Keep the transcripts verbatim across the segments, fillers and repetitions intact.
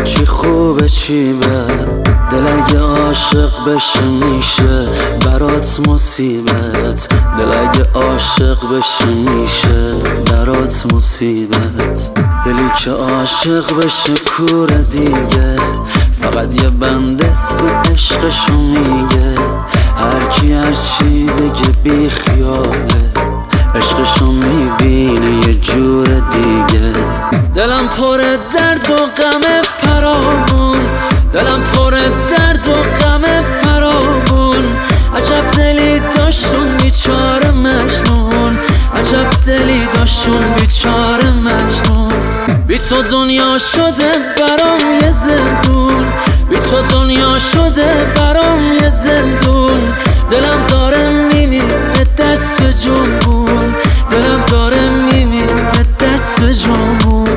چی خوبه چی بد، دل اگه عاشق بشه میشه برات مصیبت. دل اگه عاشق بشه میشه برات مصیبت. دلی که عاشق بشه کوره دیگه، فقط یه بند اسم عشقشو میگه. هر کی هر چی بگه بی خیاله، عشقشو میبینه یه جور دیگه. دلم پر درد و غم فراوون، دلم پر درد و غم فراوون. عجب دلی داشتون بیچاره مجنون، عجب دلی داشتون بیچاره مجنون. بی تو دنیا شده برام یه زندون، بی تو دنیا شده برام یه زندون. دلم داره میمیره دست به جنبون، دلم داره میمیره دست به جنبون.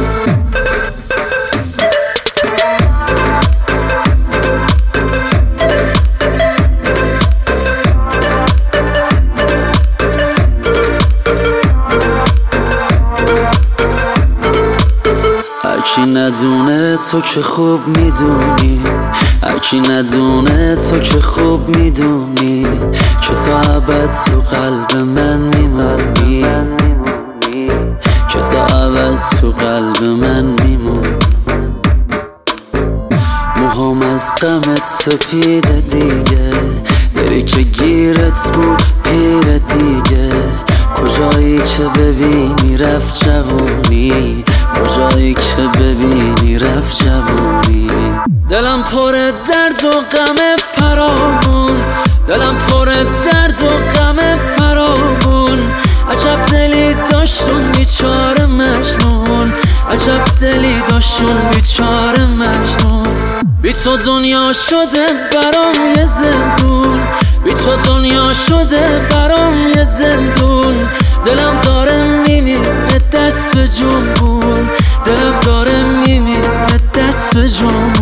هرکی ندونه تو که خوب میدونی، هرکی ندونه تو که خوب میدونی که تا ابد تو قلب من میمونی، که تا ابد تو قلب من میمونی. موهام از غمت سپیده دیگه، دلی که گیرت بود پیر دیگه. کجایی که ببینی رفت جوونی، کجایی که ببینی رفت جوونی. دلم پر درد و غم فراوون، دلم پر درد و غم فراوون. عجب دلی داشتون بیچاره مجنون، عجب دلی داشتون بیچاره مجنون. بی تو دنیا شده برام یه زندون، بی تو دنیا شده برام یه زندون. دلم داره میمیره دست به جنبون، دلم داره میمیره دست به جنبون.